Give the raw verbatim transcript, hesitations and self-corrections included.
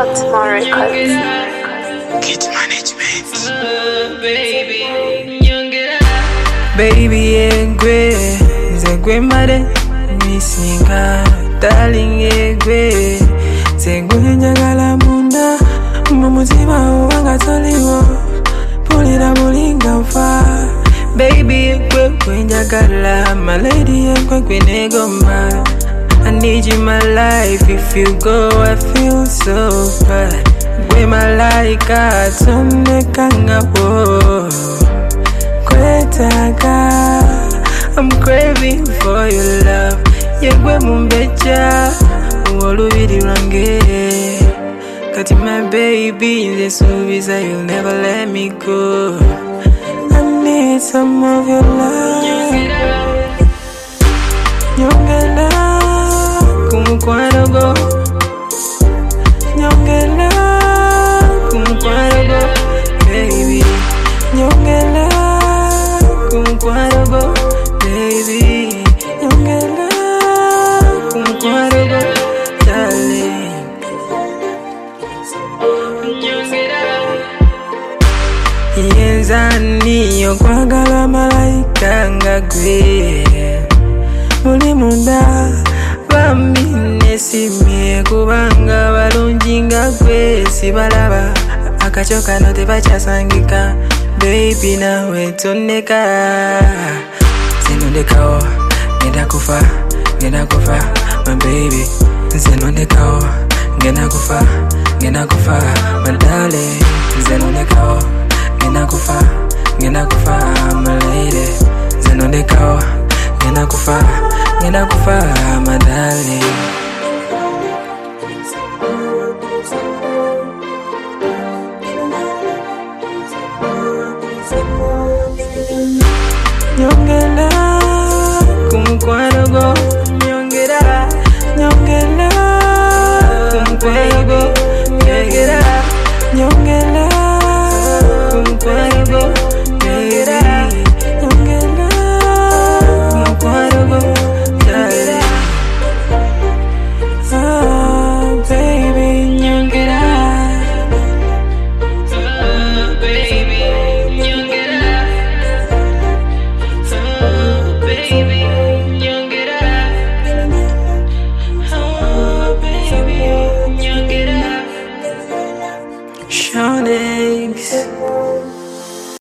Small records. Kid management. Baby yegwe zegwe mare misinga darling yegwe zegwe njagala munda mumutima wanga toliwo pulira mulinga fa baby yegwe kwenjagala my lady yegwe kwenegoma I need you in my life. If you go, I feel so bad. Gwe malaika tonekanga wo kwetaka. I'm craving for your love. Yegwe mumbecha olubiri lwange kati my baby nze suubiza you'll never let me go. I need some of your love. Nyongela kumukwano go, nyongela kumukwano go, baby. Nyongela kumukwano go, baby. Nyongela kumukwano go, darling. Yenzani yokwagala malaika nga gwe muli munda bambi nesimye kubanga balungi nga gwe sibalaba akaco kano tebakyasangika baby nawe tonneka zenondekawo ngenda kufa ngenda kufa my baby zenondekawo ngenda kufa ngenda kufa my darling zenondekawo ngenda kufa ngenda kufa my lady zenondekawo ngenda kufa ngenda kufa my darling.